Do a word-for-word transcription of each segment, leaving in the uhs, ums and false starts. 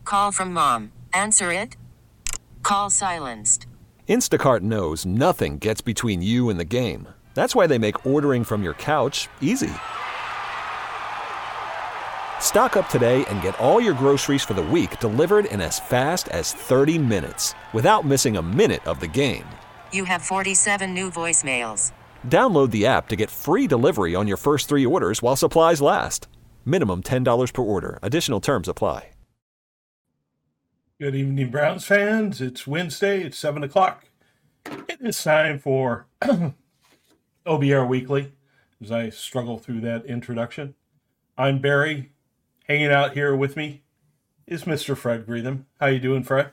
Call from mom. Answer it. Call silenced. Instacart knows nothing gets between you and the game. That's why they make ordering from your couch easy. Stock up today and get all your groceries for the week delivered in as fast as thirty minutes without missing a minute of the game. You have forty-seven new voicemails. Download the app to get free delivery on your first three orders while supplies last. Minimum ten dollars per order. Additional terms apply. Good evening, Browns fans. It's Wednesday. It's seven o'clock. It is time for O B R Weekly as I struggle through that introduction. I'm Barry. Hanging out here with me is Mister Fred Greetham. How you doing, Fred?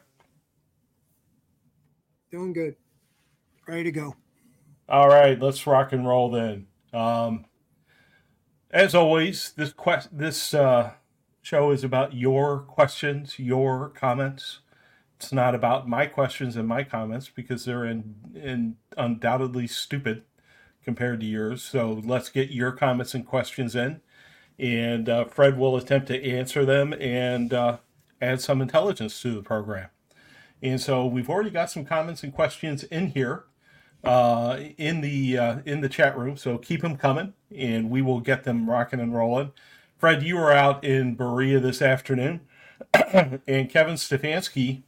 Doing good. Ready to go. All right, let's rock and roll then. Um, as always, this quest, this uh, show is about your questions, your comments. It's not about my questions and my comments because they're in, in undoubtedly stupid compared to yours. So let's get your comments and questions in, and uh, Fred will attempt to answer them and uh, add some intelligence to the program. And so we've already got some comments and questions in here. Uh, in the uh, in the chat room, so keep them coming, and we will get them rocking and rolling. Fred, you were out in Berea this afternoon, and Kevin Stefanski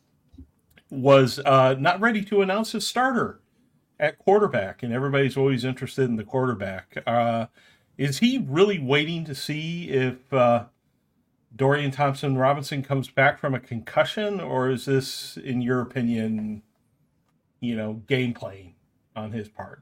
was uh, not ready to announce his starter at quarterback, and everybody's always interested in the quarterback. Uh, is he really waiting to see if uh, Dorian Thompson-Robinson comes back from a concussion, or is this, in your opinion, you know, game playing on his part?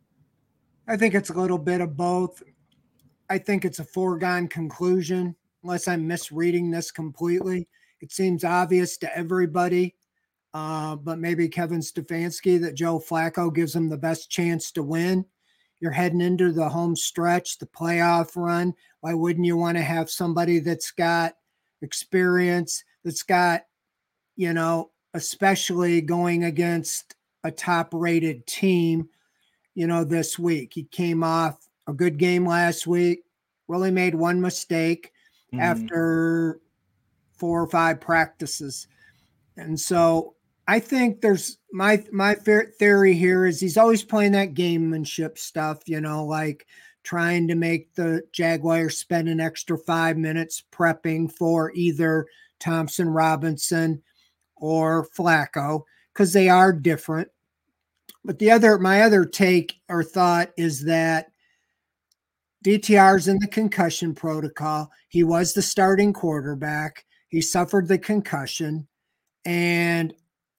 I think it's a little bit of both. I think it's a foregone conclusion, unless I'm misreading this completely. It seems obvious to everybody, uh, but maybe Kevin Stefanski, that Joe Flacco gives him the best chance to win. You're heading into the home stretch, the playoff run. Why wouldn't you want to have somebody that's got experience, that's got, you know, especially going against a top-rated team, you know, this week? He came off a good game last week, really made one mistake mm. after four or five practices. And so I think there's my my theory here is he's always playing that gamemanship stuff, you know, like trying to make the Jaguars spend an extra five minutes prepping for either Thompson Robinson or Flacco, because they are different. But the other, my other take or thought is that D T R's in the concussion protocol. He was the starting quarterback. He suffered the concussion. And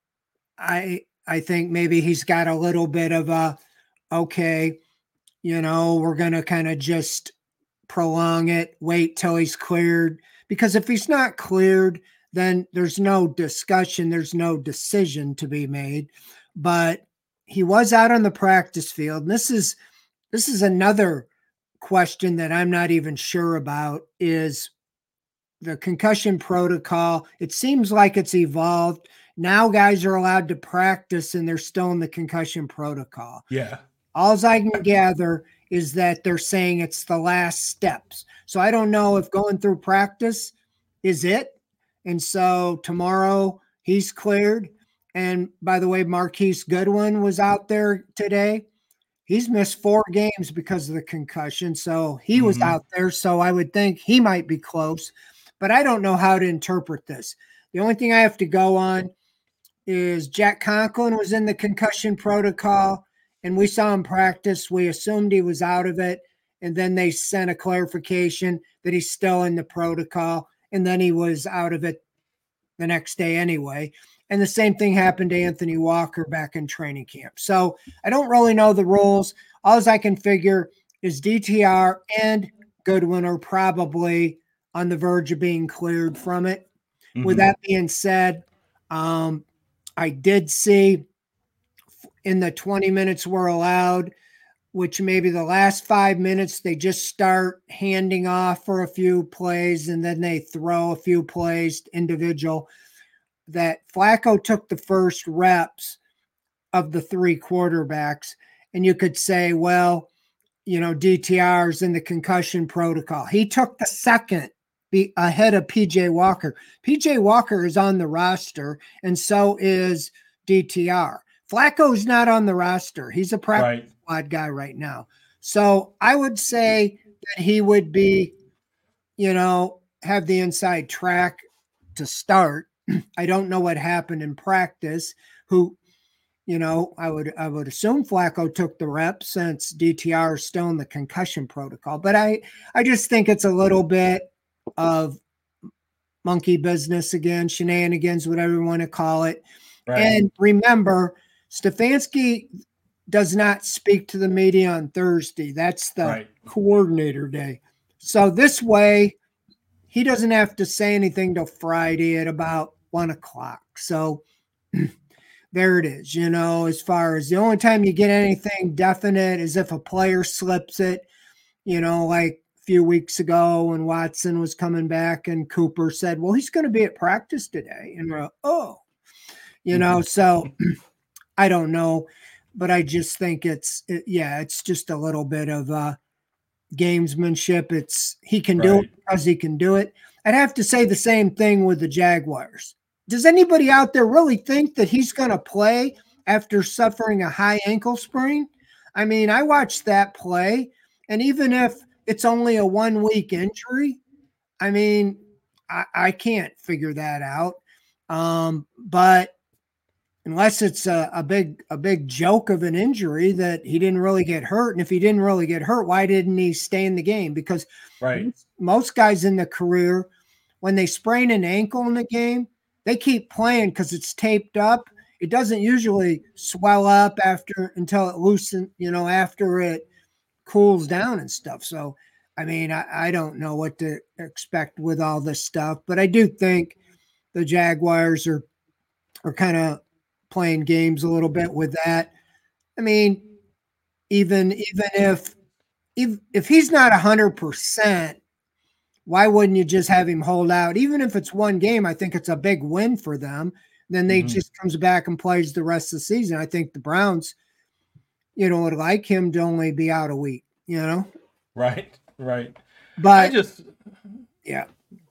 I I think maybe he's got a little bit of a, okay, you know, we're going to kind of just prolong it, wait till he's cleared. Because if he's not cleared, then there's no discussion, there's no decision to be made. But he was out on the practice field. And this is this is another question that I'm not even sure about, is the concussion protocol. It seems like it's evolved. Now guys are allowed to practice and they're still in the concussion protocol. Yeah. All I can gather is that they're saying it's the last steps. So I don't know if going through practice is it. And so tomorrow he's cleared. And by the way, Marquise Goodwin was out there today. He's missed four games because of the concussion. So he mm-hmm. was out there. So I would think he might be close. But I don't know how to interpret this. The only thing I have to go on is Jack Conklin was in the concussion protocol, and we saw him practice. We assumed he was out of it. And then they sent a clarification that he's still in the protocol. And then he was out of it the next day anyway. And the same thing happened to Anthony Walker back in training camp. So I don't really know the rules. All I can figure is D T R and Goodwin are probably on the verge of being cleared from it. Mm-hmm. With that being said, um, I did see in the twenty minutes we're allowed, which maybe the last five minutes, they just start handing off for a few plays and then they throw a few plays individual, that Flacco took the first reps of the three quarterbacks. And you could say, well, you know, D T R's in the concussion protocol. He took the second be ahead of P J Walker. P J Walker is on the roster, and so is D T R. Flacco's not on the roster. He's a practice Right. squad guy right now. So I would say that he would be, you know, have the inside track to start. I don't know what happened in practice. Who, you know, I would I would assume Flacco took the reps since D T R is still in the concussion protocol. But I I just think it's a little bit of monkey business again, shenanigans, whatever you want to call it. Right. And remember, Stefanski does not speak to the media on Thursday. That's the Right. coordinator day. So this way, he doesn't have to say anything till Friday at about one o'clock. So there it is. You know, as far as the only time you get anything definite is if a player slips it, you know, like a few weeks ago when Watson was coming back and Cooper said, well, he's going to be at practice today. And we're like, oh, you know, so I don't know, but I just think it's, it, yeah, it's just a little bit of uh, gamesmanship. It's, he can do Right. it because he can do it. I'd have to say the same thing with the Jaguars. Does anybody out there really think that he's going to play after suffering a high ankle sprain? I mean, I watched that play, and even if it's only a one week injury, I mean, I, I can't figure that out. Um, but unless it's a, a big, a big joke of an injury that he didn't really get hurt. And if he didn't really get hurt, why didn't he stay in the game? Because Right. most guys in the career, when they sprain an ankle in the game, they keep playing because it's taped up. It doesn't usually swell up after until it loosens, you know, after it cools down and stuff. So, I mean, I, I don't know what to expect with all this stuff, but I do think the Jaguars are are kind of playing games a little bit with that. I mean, even even if if if he's not a hundred percent, why wouldn't you just have him hold out? Even if it's one game, I think it's a big win for them. Then they Mhm. just comes back and plays the rest of the season. I think the Browns, you know, would like him to only be out a week, you know? Right. Right. I But just, yeah,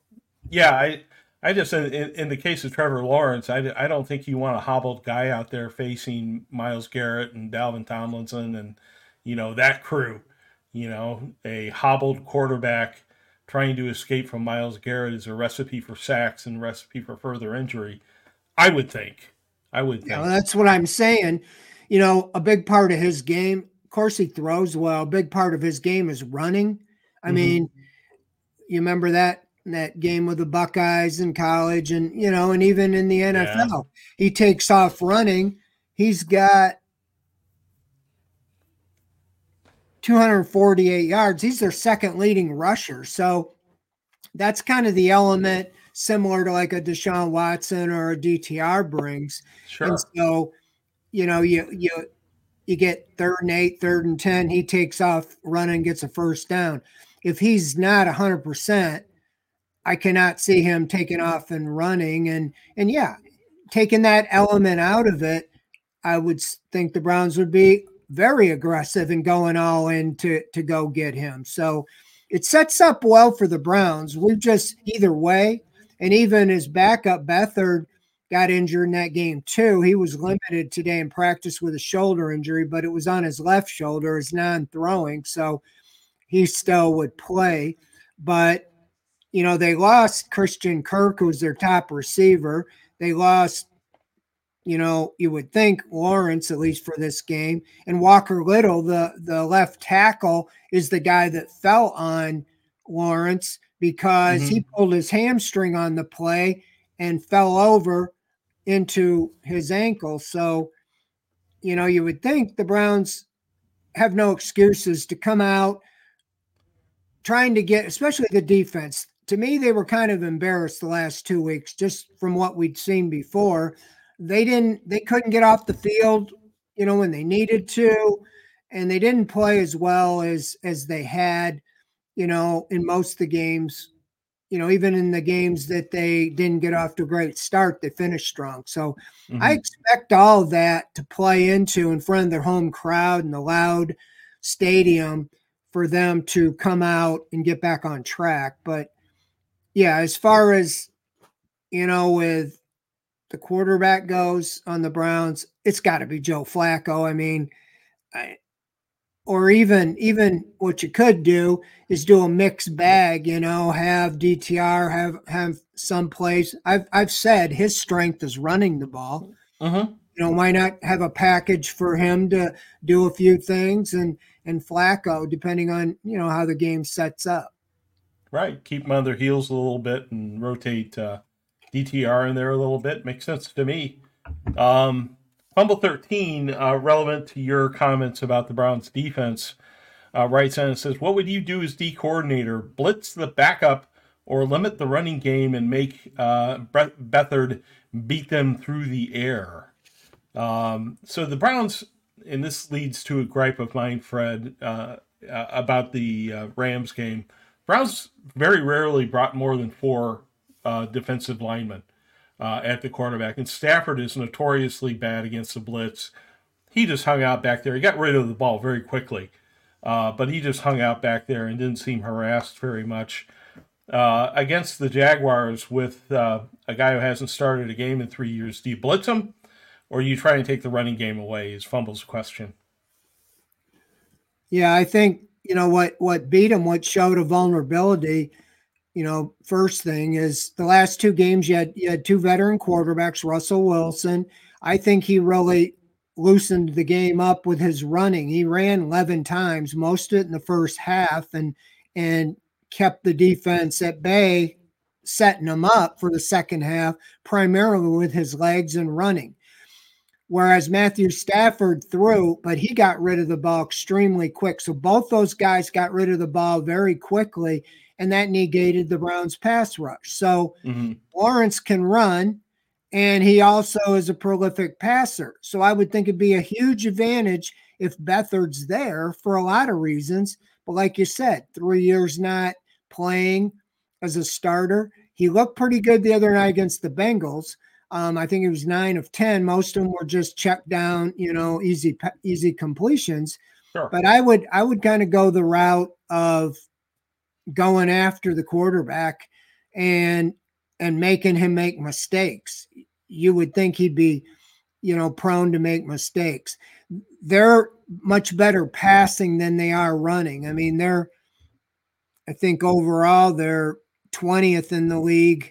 yeah, I, I just, in, in the case of Trevor Lawrence, I, I don't think you want a hobbled guy out there facing Myles Garrett and Dalvin Tomlinson and, you know, that crew. You know, a hobbled quarterback trying to escape from Myles Garrett is a recipe for sacks and recipe for further injury. I would think. I would you know, think. that's what I'm saying. You know, a big part of his game, of course he throws well, a big part of his game is running. I Mhm. mean, you remember that that game with the Buckeyes in college and, you know, and even in the N F L, he takes off running. He's got two hundred forty-eight yards. He's their second leading rusher. So that's kind of the element similar to like a Deshaun Watson or a D T R brings. Sure. And so, you know, you you you get third and eight, third and ten, he takes off running, gets a first down. If he's not one hundred percent, I cannot see him taking off and running. And and yeah, taking that element out of it, I would think the Browns would be very aggressive and going all in to, to go get him. So it sets up well for the Browns. We've just either way, and even his backup Beathard got injured in that game too. He was limited today in practice with a shoulder injury, but it was on his left shoulder, his non-throwing, so he still would play. But, you know, they lost Christian Kirk, who's their top receiver. They lost, you know, you would think Lawrence, at least for this game. And Walker Little, the, the left tackle, is the guy that fell on Lawrence because Mhm. he pulled his hamstring on the play and fell over into his ankle. So, you know, you would think the Browns have no excuses to come out trying to get, especially the defense. To me, they were kind of embarrassed the last two weeks, just from what we'd seen before. They didn't, they couldn't get off the field, you know, when they needed to, and they didn't play as well as as they had, you know, in most of the games. You know, even in the games that they didn't get off to a great start, they finished strong. So Mhm. I expect all of that to play into in front of their home crowd and the loud stadium for them to come out and get back on track. But Yeah, as far as, you know, with the quarterback goes on the Browns, it's got to be Joe Flacco. I mean, I, or even even what you could do is do a mixed bag, you know, have D T R, have have some plays. I've I've said his strength is running the ball. Mm-hmm. You know, why not have a package for him to do a few things, and and Flacco, depending on, you know, how the game sets up. Right. Keep them on their heels a little bit and rotate uh, D T R in there a little bit. Makes sense to me. Um, Fumble thirteen, uh, relevant to your comments about the Browns defense, uh, writes in and says, what would you do as D coordinator? Blitz the backup or limit the running game and make uh, Beathard beat them through the air? Um, so the Browns, and this leads to a gripe of mine, Fred, uh, uh, about the uh, Rams game. Browns very rarely brought more than four uh, defensive linemen uh, at the quarterback, and Stafford is notoriously bad against the blitz. He just hung out back there. He got rid of the ball very quickly, uh, but he just hung out back there and didn't seem harassed very much. Uh, against the Jaguars with uh, a guy who hasn't started a game in three years, do you blitz him? Or you try and take the running game away is Fumble's question. Yeah, I think, you know, what what beat him, what showed a vulnerability, you know, first thing is the last two games you had, you had two veteran quarterbacks, Russell Wilson. I think he really loosened the game up with his running. He ran eleven times, most of it in the first half, and and kept the defense at bay, setting them up for the second half, primarily with his legs and running. Whereas Matthew Stafford threw, but he got rid of the ball extremely quick. So both those guys got rid of the ball very quickly, and that negated the Browns' pass rush. So mm-hmm. Lawrence can run, and he also is a prolific passer. So I would think it'd be a huge advantage if Beathard's there for a lot of reasons. But like you said, three years not playing as a starter. He looked pretty good the other night against the Bengals. Um, I think it was nine of ten. Most of them were just checked down, you know, easy, easy completions. Sure. But I would, I would kind of go the route of going after the quarterback and, and making him make mistakes. You would think he'd be, you know, prone to make mistakes. They're much better passing than they are running. I mean, they're, I think overall they're twentieth in the league,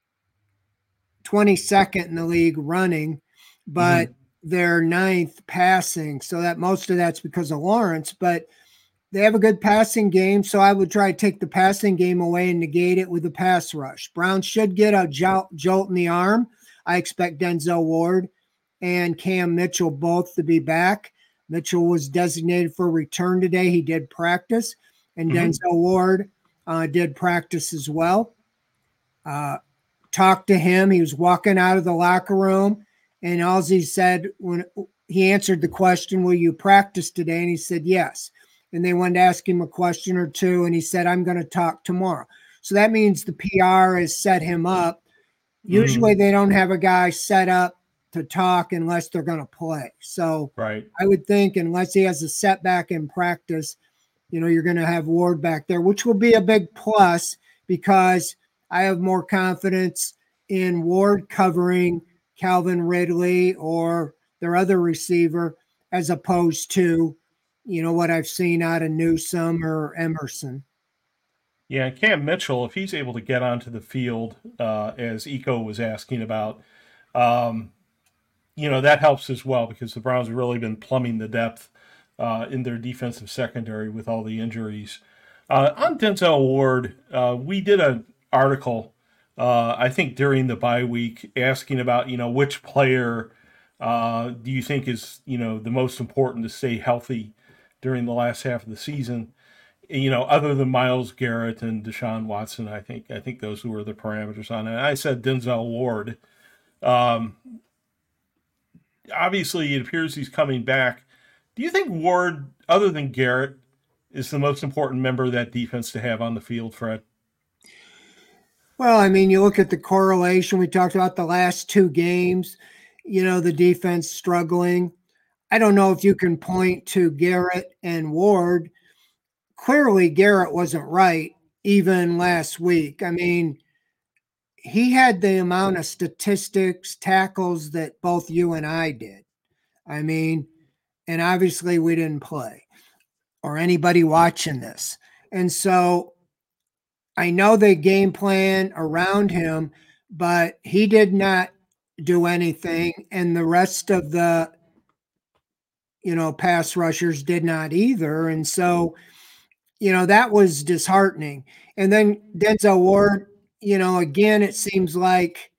twenty-second in the league running, but mm-hmm. they're ninth passing. So that most of that's because of Lawrence, but they have a good passing game. So I would try to take the passing game away and negate it with a pass rush. Browns should get a jolt, jolt in the arm. I expect Denzel Ward and Cam Mitchell both to be back. Mitchell was designated for return today. He did practice, and mm-hmm. Denzel Ward uh, did practice as well. Uh, talked to him. He was walking out of the locker room, and all he said when he answered the question, will you practice today? And he said, yes. And they wanted to ask him a question or two, and he said, I'm going to talk tomorrow. So that means the P R has set him up. Usually mm. they don't have a guy set up to talk unless they're going to play. So right. I would think unless he has a setback in practice, you know, you're going to have Ward back there, which will be a big plus because I have more confidence in Ward covering Calvin Ridley or their other receiver as opposed to, you know, what I've seen out of Newsome or Emerson. Yeah, Cam Mitchell, if he's able to get onto the field, uh, as Eco was asking about, um, you know, that helps as well because the Browns have really been plumbing the depth uh, in their defensive secondary with all the injuries. Uh, on Denzel Ward, uh, we did an article, uh, I think during the bye week, asking about, you know, which player uh, do you think is, you know, the most important to stay healthy during the last half of the season? You know, other than Myles Garrett and Deshaun Watson, I think I think those were the parameters on it. I said Denzel Ward. Um, obviously, it appears he's coming back. Do you think Ward, other than Garrett, is the most important member of that defense to have on the field, Fred? Well, I mean, you look at the correlation. We talked about the last two games, you know, the defense struggling. I don't know if you can point to Garrett and Ward. Clearly, Garrett wasn't right even last week. I mean, he had the amount of statistics, tackles that both you and I did. I mean, and obviously we didn't play or anybody watching this. And so I know they game plan around him, but he did not do anything. And the rest of the, you know, pass rushers did not either. And so, you know, that was disheartening. And then Denzel Ward, you know, again, it seems like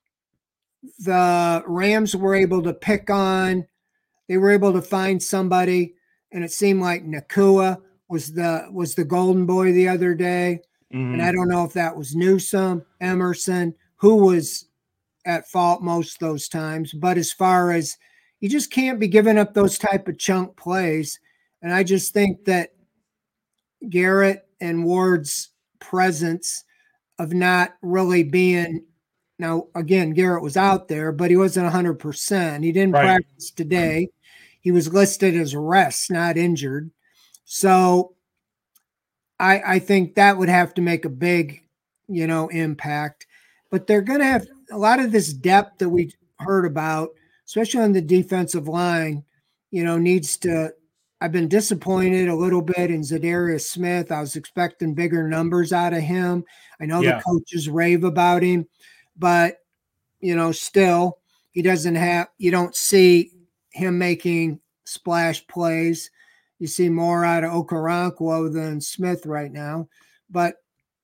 the Rams were able to pick on, they were able to find somebody, and it seemed like Nakua was the was the golden boy the other day. Mm-hmm. And I don't know if that was Newsome, Emerson, who was at fault most of those times. But as far as you just can't be giving up those type of chunk plays. And I just think that Garrett and Ward's presence of not really being, now again, Garrett was out there, but he wasn't one hundred percent. He didn't right. practice today. He was listed as rest, not injured. So I, I think that would have to make a big, you know, impact. But they're going to have a lot of this depth that we heard about, especially on the defensive line, you know, needs to – I've been disappointed a little bit in Zadarius Smith. I was expecting bigger numbers out of him. I know yeah. the coaches rave about him, but, you know, still he doesn't have – you don't see him making splash plays. You see more out of Okoronkwo than Smith right now. But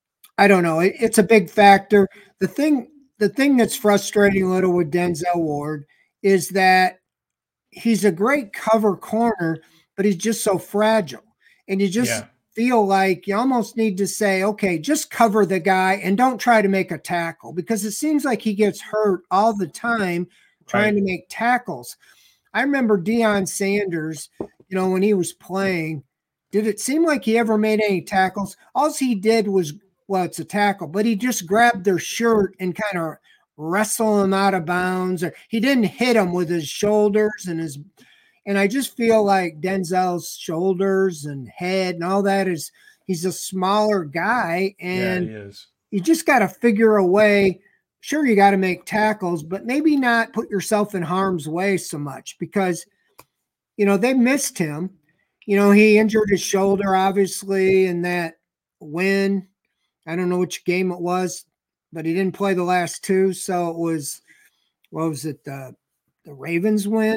I don't know. It, it's a big factor. The thing the thing that's frustrating a little with Denzel Ward is that he's a great cover corner, but he's just so fragile. And you just yeah. feel like you almost need to say, okay, just cover the guy and don't try to make a tackle, because it seems like he gets hurt all the time trying right. to make tackles. I remember Deion Sanders, you know, when he was playing, did it seem like he ever made any tackles? All he did was, well, it's a tackle, but he just grabbed their shirt and kind of wrestle them out of bounds, or he didn't hit them with his shoulders and his, and I just feel like Denzel's shoulders and head and all that is, he's a smaller guy, and yeah, he is. You just got to figure a way. Sure, you got to make tackles, but maybe not put yourself in harm's way so much, because, you know, they missed him. You know, he injured his shoulder, obviously, in that win. I don't know which game it was, but he didn't play the last two. So it was, what was it, the, the Ravens win?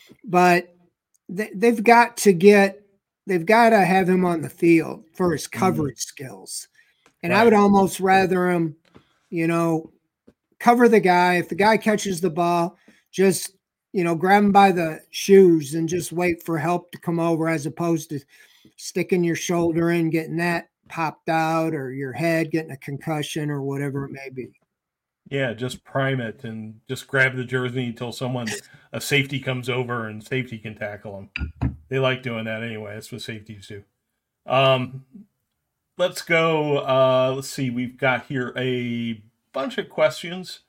But they, they've got to get, they've got to have him on the field for his coverage mm-hmm. skills. And right. I would almost rather him, you know, cover the guy. If the guy catches the ball, just, you know, grab him by the shoes and just wait for help to come over, as opposed to sticking your shoulder in, getting that popped out, or your head getting a concussion or whatever it may be. Yeah, just prime it and just grab the jersey until someone, a safety comes over and safety can tackle them. They like doing that anyway. That's what safeties do. Um, let's go. Uh, let's see. We've got here a bunch of questions.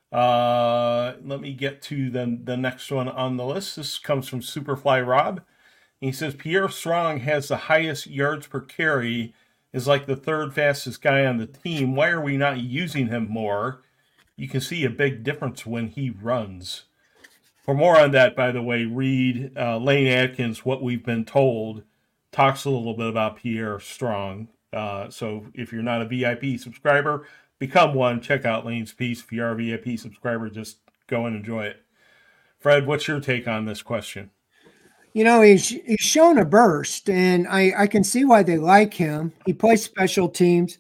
Uh, let me get to the, the next one on the list. This comes from Superfly Rob. He says, Pierre Strong has the highest yards per carry, is like the third fastest guy on the team. Why are we not using him more? You can see a big difference when he runs. For more on that, by the way, read uh, Lane Atkins, What We've Been Told, talks a little bit about Pierre Strong. Uh, so if you're not a V I P subscriber, become one. Check out Lane's piece. If you are a V I P subscriber, just go and enjoy it. Fred, what's your take on this question? You know, he's he's shown a burst, and I, I can see why they like him. He plays special teams,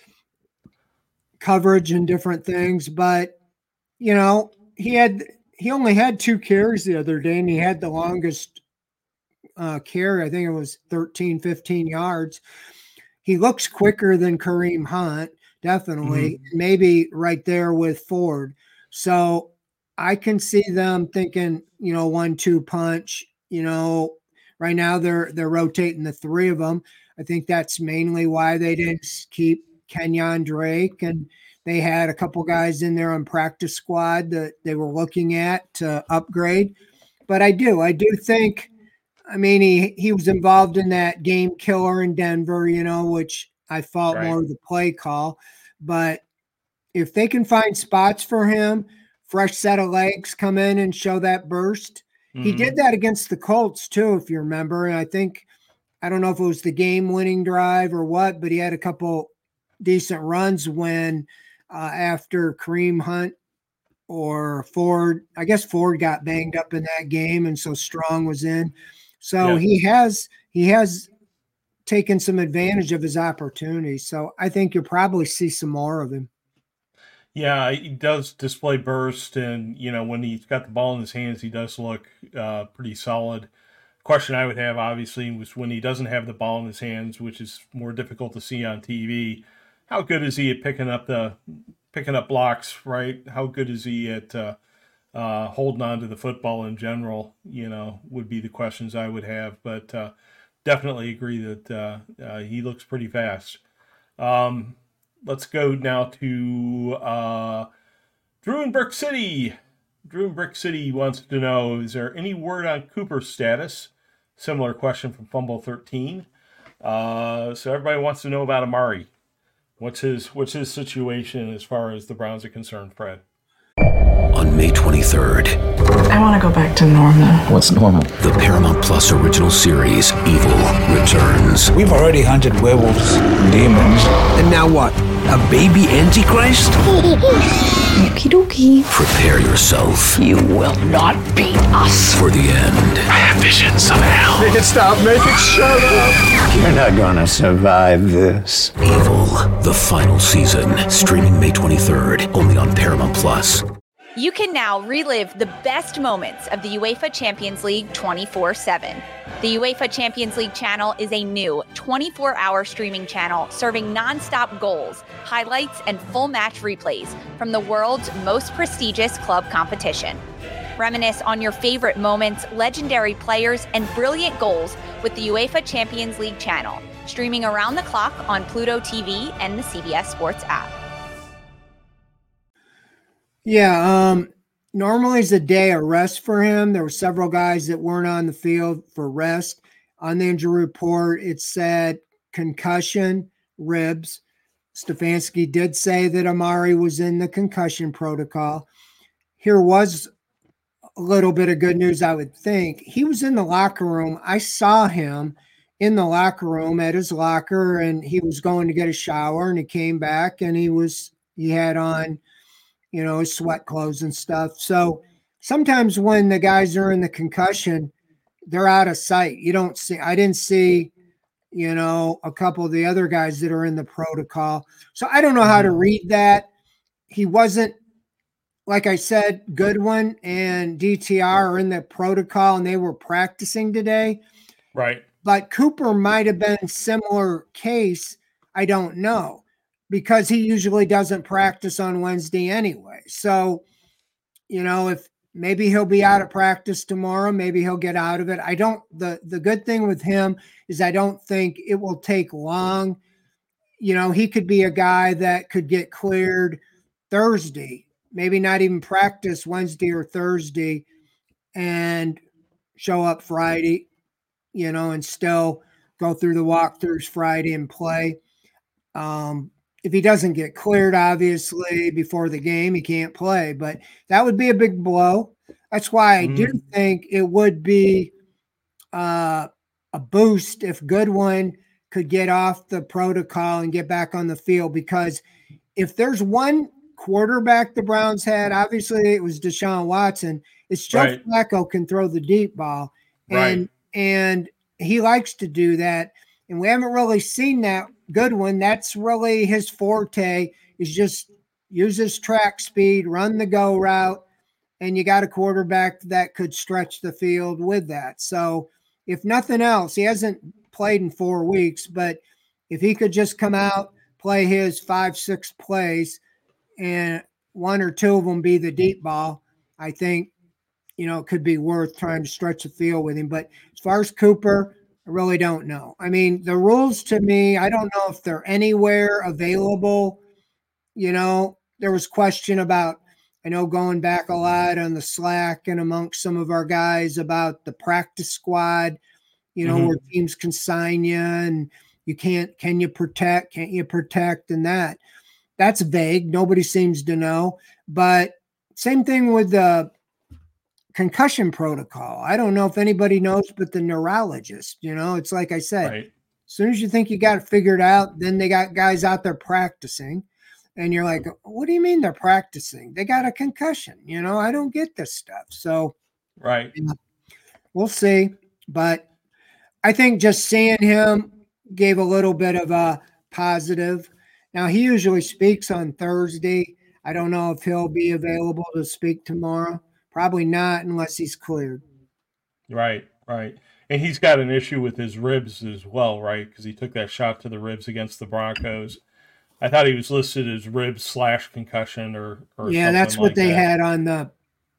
coverage, and different things. But, you know, he had he only had two carries the other day, and he had the longest uh, carry. I think it was thirteen, fifteen yards. He looks quicker than Kareem Hunt, definitely. Mm-hmm. Maybe right there with Ford. So I can see them thinking, you know, one two punch. You know, right now they're they're rotating the three of them. I think that's mainly why they didn't keep Kenyon Drake, and they had a couple guys in there on practice squad that they were looking at to upgrade. But I do, I do think, I mean, he he was involved in that game killer in Denver, you know, which I felt right. more of the play call. But if they can find spots for him, fresh set of legs, come in and show that burst. Mm-hmm. He did that against the Colts too, if you remember. And I think, I don't know if it was the game-winning drive or what, but he had a couple decent runs when uh, after Kareem Hunt or Ford, I guess Ford got banged up in that game, and so Strong was in. So yeah. he has he has taken some advantage of his opportunity. So I think you'll probably see some more of him. Yeah, he does display burst, and you know when he's got the ball in his hands, he does look uh, pretty solid. Question I would have, obviously, was when he doesn't have the ball in his hands, which is more difficult to see on T V. How good is he at picking up the picking up blocks? Right? How good is he at uh, uh, holding on to the football in general? You know, would be the questions I would have. But uh, definitely agree that uh, uh, he looks pretty fast. Um, let's go now to uh, Drew in Brick City. Drew in Brick City wants to know: is there any word on Cooper's status? Similar question from Fumble thirteen. Uh, so everybody wants to know about Amari. What's his what's his situation as far as the Browns are concerned, Fred? On May twenty-third. I want to go back to normal. What's normal? The Paramount Plus original series, Evil, returns. We've already hunted werewolves, demons. And now what? A baby Antichrist? Okie dokie. Prepare yourself. You will not beat us. For the end. I have visions of hell. Make it stop. Make it shut up. You're not gonna survive this. Evil, the final season. Streaming May twenty-third. Only on Paramount Plus. You can now relive the best moments of the UEFA Champions League twenty-four seven. The UEFA Champions League channel is a new twenty-four hour streaming channel serving non-stop goals, highlights, and full match replays from the world's most prestigious club competition. Reminisce on your favorite moments, legendary players, and brilliant goals with the UEFA Champions League channel, streaming around the clock on Pluto T V and the C B S Sports app. Yeah, um, normally it's a day of rest for him. There were several guys that weren't on the field for rest. On the injury report, it said concussion, ribs. Stefanski did say that Amari was in the concussion protocol. Here was a little bit of good news, I would think. He was in the locker room. I saw him in the locker room at his locker, and he was going to get a shower, and he came back, and he was he had on – you know, his sweat clothes and stuff. So sometimes when the guys are in the concussion, they're out of sight. You don't see, I didn't see, you know, a couple of the other guys that are in the protocol. So I don't know how to read that. He wasn't, like I said, Goodwin and D T R are in the protocol and they were practicing today. Right. But Cooper might have been similar case. I don't know. Because he usually doesn't practice on Wednesday anyway. So, you know, if maybe he'll be out of practice tomorrow, maybe he'll get out of it. I don't, the, the good thing with him is I don't think it will take long. You know, he could be a guy that could get cleared Thursday, maybe not even practice Wednesday or Thursday and show up Friday, you know, and still go through the walkthroughs Friday and play. Um, If he doesn't get cleared, obviously, before the game, he can't play. But that would be a big blow. That's why I mm. do think it would be uh, a boost if Goodwin could get off the protocol and get back on the field. Because if there's one quarterback the Browns had, obviously it was Deshaun Watson. It's Joe right. Flacco can throw the deep ball. And, right. and he likes to do that. And we haven't really seen that Goodwin. That's really his forte, is just use his track speed, run the go route, and you got a quarterback that could stretch the field with that. So if nothing else, he hasn't played in four weeks, but if he could just come out, play his five, six plays, and one or two of them be the deep ball, I think, you know, it could be worth trying to stretch the field with him. But as far as Cooper, I really don't know. I mean, the rules to me, I don't know if they're anywhere available. You know, there was question about, I know going back a lot on the Slack and amongst some of our guys about the practice squad, you know, mm-hmm. where teams can sign you and you can't, can you protect, can't you protect and that. that's vague. Nobody seems to know. But same thing with the concussion protocol. I don't know if anybody knows but the neurologist. You know, it's like I said, Right. as soon as you think you got it figured out, then they got guys out there practicing. And you're like, what do you mean they're practicing? They got a concussion. You know, I don't get this stuff. So Right. you know, we'll see. But I think just seeing him gave a little bit of a positive. Now, he usually speaks on Thursday. I don't know if he'll be available to speak tomorrow. Probably not unless he's cleared. Right, right. And he's got an issue with his ribs as well, right? Because he took that shot to the ribs against the Broncos. I thought he was listed as ribs slash concussion or, or yeah, that's what like they that. had on the,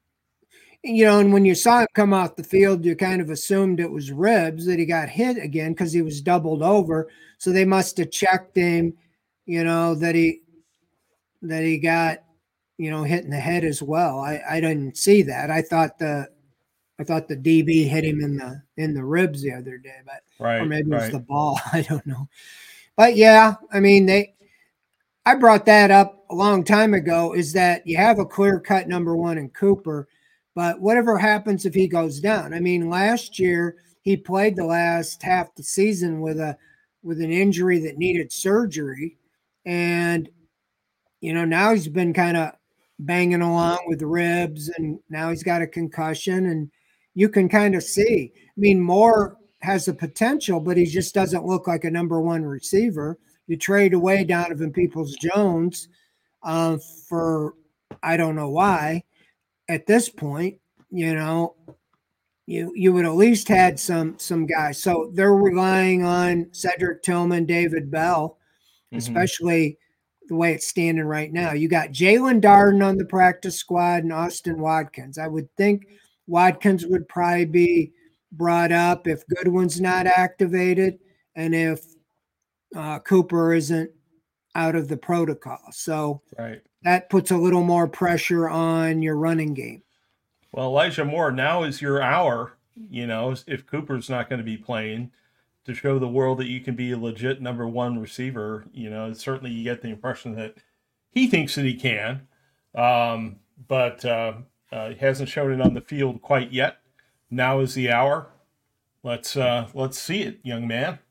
you know, and when you saw him come off the field, you kind of assumed it was ribs that he got hit again because he was doubled over. So they must have checked him, you know, that he that he got, you know, hit in the head as well. I, I didn't see that. I thought the I thought the D B hit him in the in the ribs the other day, but Right, or maybe it was right. the ball. I don't know. But yeah, I mean they I brought that up a long time ago, is that you have a clear-cut number one in Cooper, but whatever happens if he goes down. I mean, last year he played the last half the season with a with an injury that needed surgery, and you know now he's been kind of banging along with ribs, and now he's got a concussion, and you can kind of see. I mean, Moore has the potential, but he just doesn't look like a number one receiver. You trade away Donovan Peoples-Jones uh, for I don't know why. At this point, you know, you you would at least had some some guys. So they're relying on Cedric Tillman, David Bell, Mhm. especially the way it's standing right now. You got Jalen Darden on the practice squad and Austin Watkins. I would think Watkins would probably be brought up if Goodwin's not activated and if uh, Cooper isn't out of the protocol. So Right. that puts a little more pressure on your running game. Well, Elijah Moore, now is your hour, you know, if Cooper's not going to be playing, to show the world that you can be a legit number one receiver. You know, certainly you get the impression that he thinks that he can, um, but uh, uh, he hasn't shown it on the field quite yet. Now is the hour. Let's uh, let's see it, young man.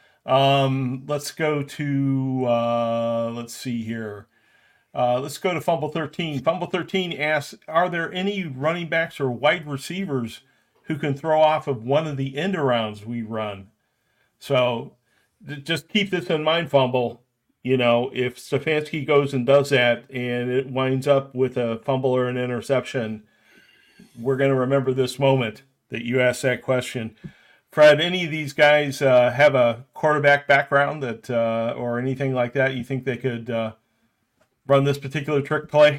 Um, let's go to, uh, let's see here. Uh, let's go to Fumble thirteen. Fumble thirteen asks, are there any running backs or wide receivers who can throw off of one of the end arounds we run? So th- just keep this in mind, Fumble. You know, if Stefanski goes and does that and it winds up with a fumble or an interception, we're going to remember this moment that you asked that question. Fred, any of these guys uh, have a quarterback background that, uh, or anything like that? You think they could uh, run this particular trick play?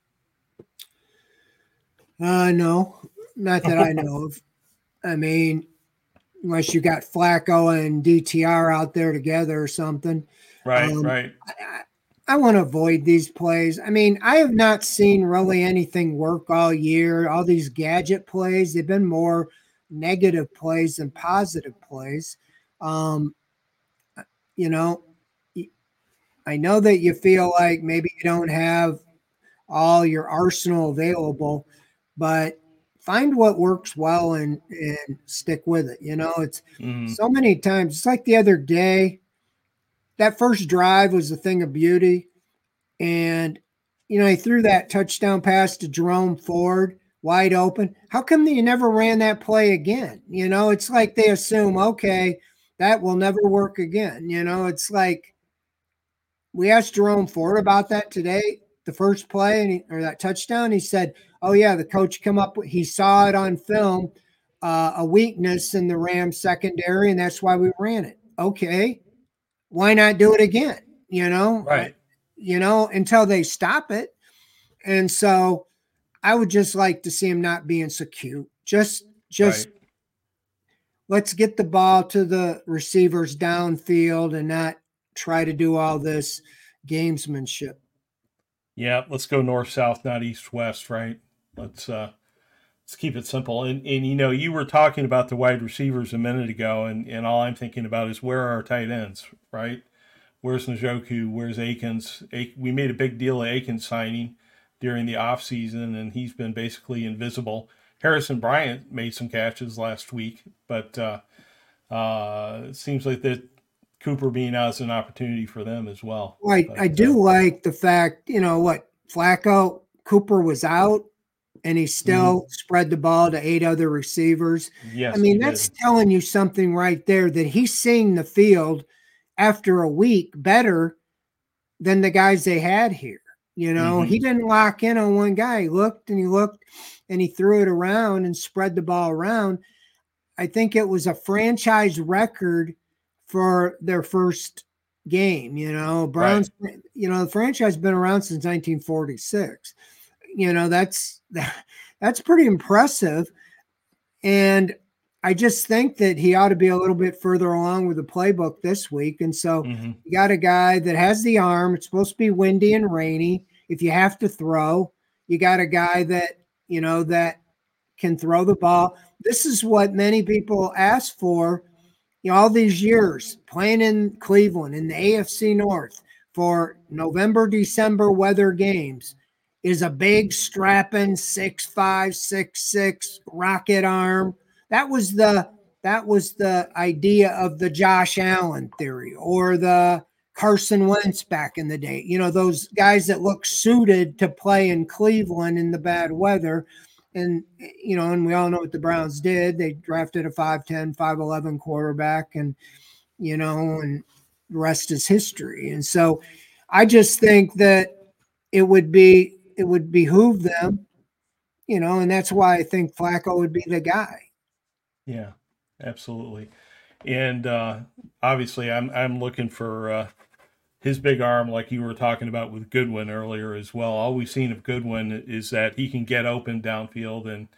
Uh, no, not that I know of. I mean, unless you got Flacco and D T R out there together or something. Right, Um, right. I, I want to avoid these plays. I mean, I have not seen really anything work all year. All these gadget plays, they've been more negative plays than positive plays. Um, you know, I know that you feel like maybe you don't have all your arsenal available, but find what works well and, and stick with it. You know, it's Mhm. so many times. It's like the other day, that first drive was a thing of beauty. And, you know, he threw that touchdown pass to Jerome Ford wide open. How come that you never ran that play again? You know, it's like they assume, okay, that will never work again. You know, it's like we asked Jerome Ford about that today, the first play and he, or that touchdown. He said, oh, yeah, the coach come up, he saw it on film, uh, a weakness in the Rams secondary, and that's why we ran it. Okay, why not do it again? You know, Right. you know, until they stop it. And so I would just like to see him not being so cute. Just, just Right. let's get the ball to the receivers downfield and not try to do all this gamesmanship. Yeah, let's go north south, not east west, right? Let's uh let's keep it simple. And and you know, you were talking about the wide receivers a minute ago, and, and all I'm thinking about is where are our tight ends, right? Where's Njoku? Where's Akins? A- we made a big deal of Akins signing during the offseason, and he's been basically invisible. Harrison Bryant made some catches last week, but uh, uh, it seems like that Cooper being out is an opportunity for them as well. I, but, I do uh, like the fact, you know, what, Flacco, Cooper was out, and he still mm-hmm. spread the ball to eight other receivers. Yes, I mean, that's did. telling you something right there, that he's seeing the field after a week better than the guys they had here. You know, mm-hmm. he didn't lock in on one guy. He looked and he looked and he threw it around and spread the ball around. I think it was a franchise record for their first game. You know, Browns, right. you know, the franchise has been around since nineteen forty-six. You know, that's that's pretty impressive. And I just think that he ought to be a little bit further along with the playbook this week. And so mm-hmm. you got a guy that has the arm. It's supposed to be windy and rainy. If you have to throw, you got a guy that, you know, that can throw the ball. This is what many people ask for, you know, all these years playing in Cleveland in the A F C North for November, December weather games, is a big strapping six five, six six rocket arm. That was the that was the idea of the Josh Allen theory, or the Carson Wentz back in the day. You know, those guys that look suited to play in Cleveland in the bad weather. And, you know, and we all know what the Browns did. They drafted a five ten, five eleven quarterback, and, you know, and the rest is history. And so I just think that it would be, it would behoove them, you know, and that's why I think Flacco would be the guy. Yeah, absolutely. And uh, obviously I'm, I'm looking for uh, his big arm, like you were talking about with Goodwin earlier as well. All we've seen of Goodwin is that he can get open downfield and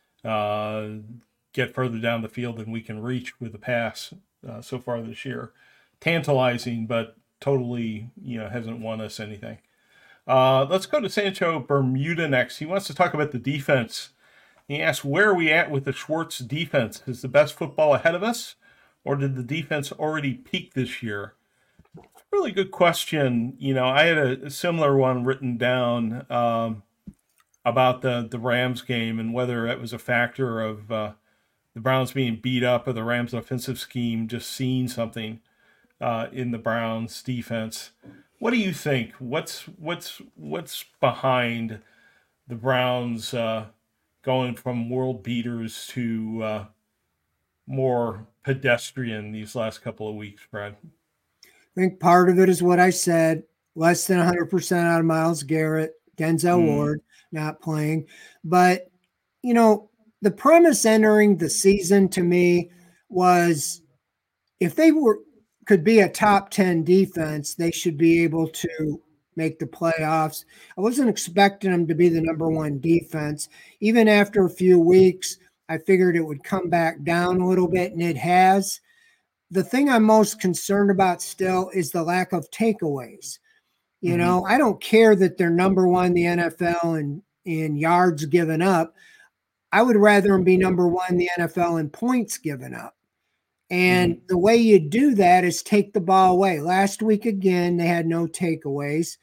uh, get further down the field than we can reach with the pass uh, so far this year. Tantalizing, but totally, you know, hasn't won us anything. Uh, let's go to Sancho Bermuda next. He wants to talk about the defense. He asks, where are we at with the Schwartz defense? Is the best football ahead of us, or did the defense already peak this year? Really good question. You know, I had a, a similar one written down um, about the, the Rams game and whether it was a factor of uh, the Browns being beat up or the Rams' offensive scheme just seeing something uh, in the Browns' defense. What do you think? What's what's what's behind the Browns uh, going from world beaters to uh, more pedestrian these last couple of weeks, Brad? I think part of it is what I said, less than one hundred percent out of Myles Garrett, Denzel mm. Ward not playing. But, you know, the premise entering the season to me was if they were could be a top ten defense, they should be able to make the playoffs. I wasn't expecting them to be the number one defense. Even after a few weeks, I figured it would come back down a little bit, and it has. The thing I'm most concerned about still is the lack of takeaways. You mm-hmm. know, I don't care that they're number one in the N F L in, in yards given up. I would rather them be number one in the N F L in points given up. And mm-hmm. the way you do that is take the ball away. Last week, again, they had no takeaways.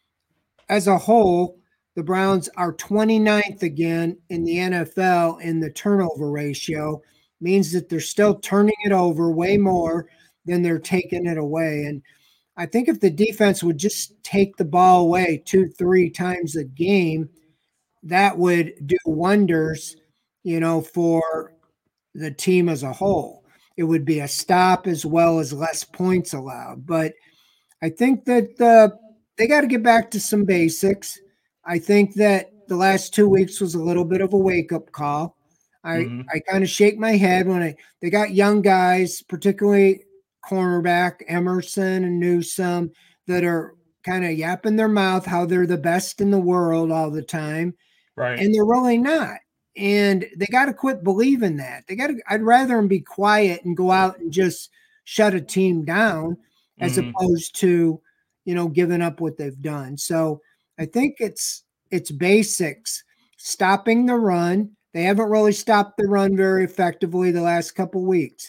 As a whole, the Browns are twenty-ninth again in the N F L in the turnover ratio. Means that they're still turning it over way more than they're taking it away. And I think if the defense would just take the ball away two, three times a game, that would do wonders, you know, for the team as a whole. It would be a stop as well as less points allowed. But I think that uh, they got to get back to some basics. I think that the last two weeks was a little bit of a wake-up call. I, mm-hmm. I kind of shake my head when I they got young guys, particularly cornerback Emerson and Newsome, that are kind of yapping their mouth how they're the best in the world all the time. Right. And they're really not. And they got to quit believing that. They got to, I'd rather them be quiet and go out and just shut a team down as mm-hmm. opposed to, you know, giving up what they've done. So I think it's, it's basics, stopping the run. They haven't really stopped the run very effectively the last couple of weeks.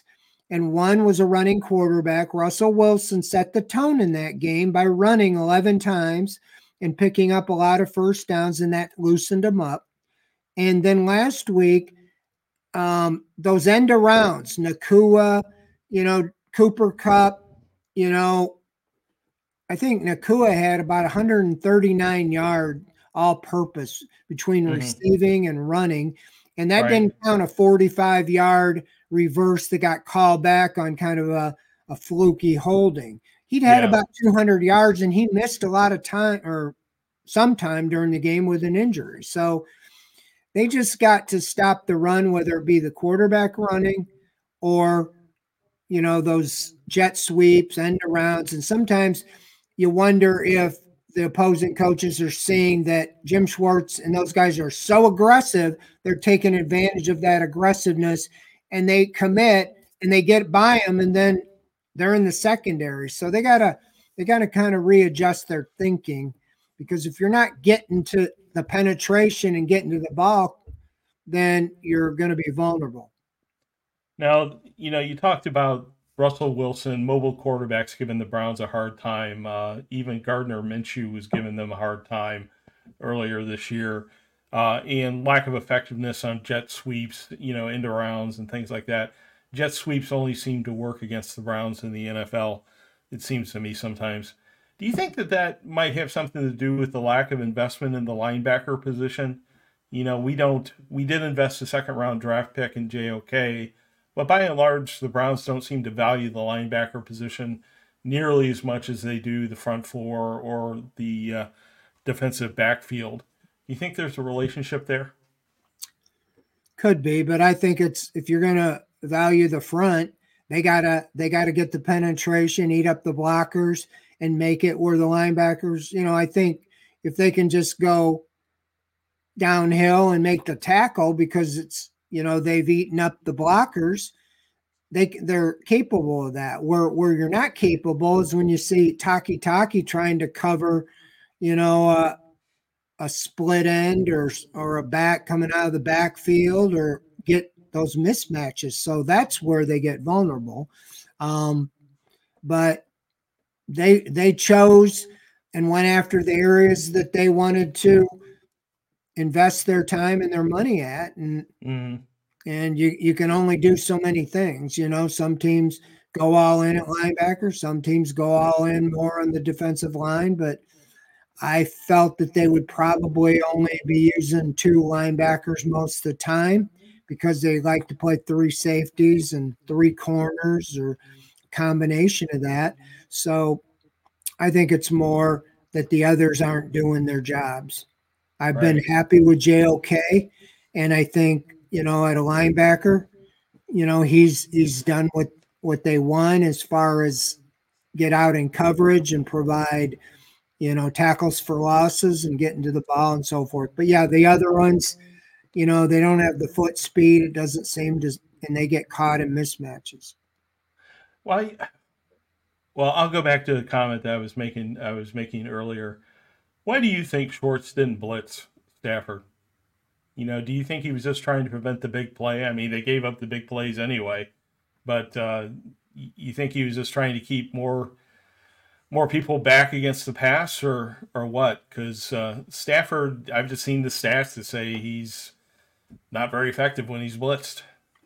and one was a running quarterback. Russell Wilson set the tone in that game by running eleven times and picking up a lot of first downs, and that loosened him up. And then last week, um, those end arounds, Nakua, you know, Cooper Kupp, you know, I think Nakua had about one hundred thirty-nine yards all purpose between mm-hmm. receiving and running. And that right. didn't count a forty-five yard reverse that got called back on kind of a, a fluky holding. He'd had yeah. about two hundred yards, and he missed a lot of time or some time during the game with an injury. So they just got to stop the run, whether it be the quarterback running or, you know, those jet sweeps, end arounds. And sometimes you wonder if the opposing coaches are seeing that Jim Schwartz and those guys are so aggressive, they're taking advantage of that aggressiveness, and they commit and they get by them, and then they're in the secondary. So they gotta they gotta kind of readjust their thinking, because if you're not getting to the penetration and getting to the ball, then you're going to be vulnerable. Now, you know, you talked about Russell Wilson, mobile quarterbacks giving the Browns a hard time. Uh, even Gardner Minshew was giving them a hard time earlier this year. Uh, and lack of effectiveness on jet sweeps, you know, end arounds and things like that. Jet sweeps only seem to work against the Browns in the N F L, it seems to me sometimes. Do you think that that might have something to do with the lack of investment in the linebacker position? You know, we don't, we did invest a second round draft pick in J O K, but by and large, the Browns don't seem to value the linebacker position nearly as much as they do the front four or the uh, defensive backfield. Do you think there's a relationship there? Could be, but I think it's, if you're going to value the front, they gotta they gotta get the penetration, eat up the blockers, and make it where the linebackers, you know, I think if they can just go downhill and make the tackle because it's, you know, they've eaten up the blockers, they they're capable of that. Where where you're not capable is when you see Taki Taki trying to cover, you know, uh, a split end or or a back coming out of the backfield or get those mismatches. So that's where they get vulnerable. Um, but they they chose and went after the areas that they wanted to invest their time and their money at. And mm. and you, you can only do so many things. You know, some teams go all in at linebacker, some teams go all in more on the defensive line, but I felt that they would probably only be using two linebackers most of the time because they like to play three safeties and three corners or a combination of that. So I think it's more that the others aren't doing their jobs. I've right. been happy with J O K, and I think, you know, at a linebacker, you know, he's he's done what, what they want as far as get out in coverage and provide, you know, tackles for losses and getting to the ball and so forth. But yeah, the other ones, you know, they don't have the foot speed. It doesn't seem to, and they get caught in mismatches. Well, I, well, I'll go back to the comment that I was making. I was making earlier. Why do you think Schwartz didn't blitz Stafford? You know, do you think he was just trying to prevent the big play? I mean, they gave up the big plays anyway, but uh, you think he was just trying to keep more more people back against the pass, or or what? Because uh, Stafford, I've just seen the stats that say he's not very effective when he's blitzed.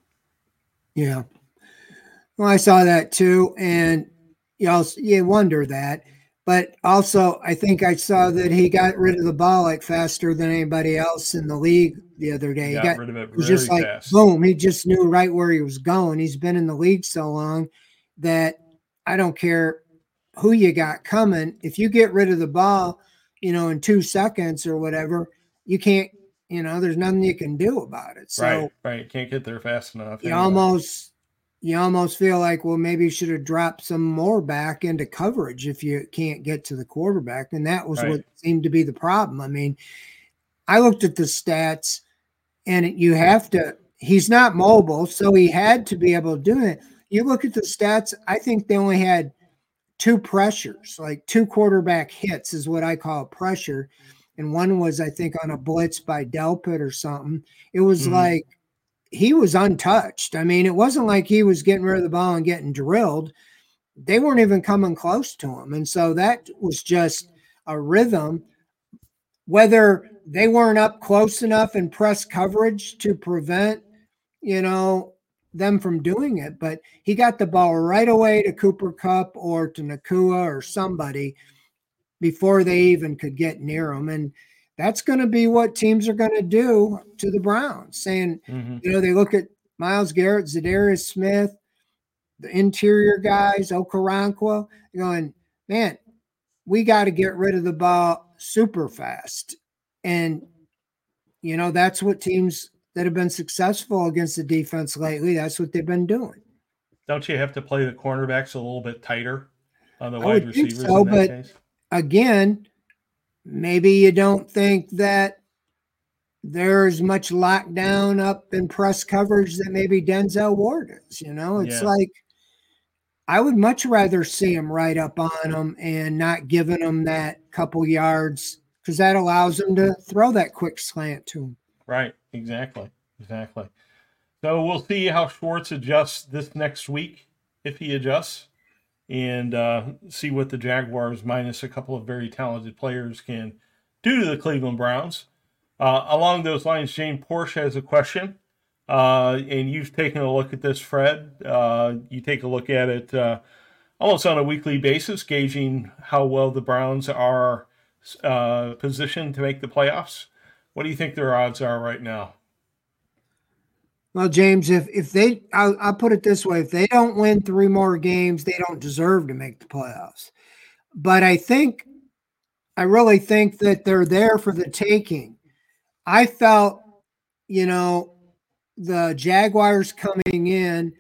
Yeah. Well, I saw that too, and you also, you wonder that. But also, I think I saw that he got rid of the ball like faster than anybody else in the league the other day. He got, he got rid of it, it was just like, fast. Boom. He just knew right where he was going. He's been in the league so long that I don't care who you got coming. If you get rid of the ball, you know, in two seconds or whatever, you can't, you know, there's nothing you can do about it. So right, right. Can't get there fast enough. You anyway. almost, you almost feel like, well, maybe you should have dropped some more back into coverage if you can't get to the quarterback. And that was right. what seemed to be the problem. I mean, I looked at the stats, and you have to, he's not mobile, so he had to be able to do it. You look at the stats, I think they only had two pressures, like two quarterback hits is what I call pressure. And one was, I think, on a blitz by Delpit or something. It was mm-hmm. like, he was untouched. I mean, it wasn't like he was getting rid of the ball and getting drilled. They weren't even coming close to him. And so that was just a rhythm. Whether they weren't up close enough in press coverage to prevent, you know, them from doing it, but he got the ball right away to Cooper Kupp or to Nacua or somebody before they even could get near him. And that's going to be what teams are going to do to the Browns, saying, mm-hmm. you know, they look at Myles Garrett, Zadarius Smith, the interior guys, Okoronkwo, going, man, we got to get rid of the ball super fast. And, you know, that's what teams that have been successful against the defense lately, that's what they've been doing. Don't you have to play the cornerbacks a little bit tighter on the I wide would think receivers so, in that but case? Again, maybe you don't think that there's much lockdown up in press coverage that maybe Denzel Ward is. You know, it's Yeah. like I would much rather see him right up on him and not giving him that couple yards, because that allows him to throw that quick slant to him. Right. Exactly. Exactly. So we'll see how Schwartz adjusts this next week, if he adjusts, and uh, see what the Jaguars, minus a couple of very talented players, can do to the Cleveland Browns. Uh, along those lines, Jane Porsche has a question, uh, and you've taken a look at this, Fred. Uh, you take a look at it uh, almost on a weekly basis, gauging how well the Browns are uh, positioned to make the playoffs. What do you think their odds are right now? Well, James, if if they, I'll, I'll put it this way: if they don't win three more games, they don't deserve to make the playoffs. But I think, I really think that they're there for the taking. I felt, you know, the Jaguars coming in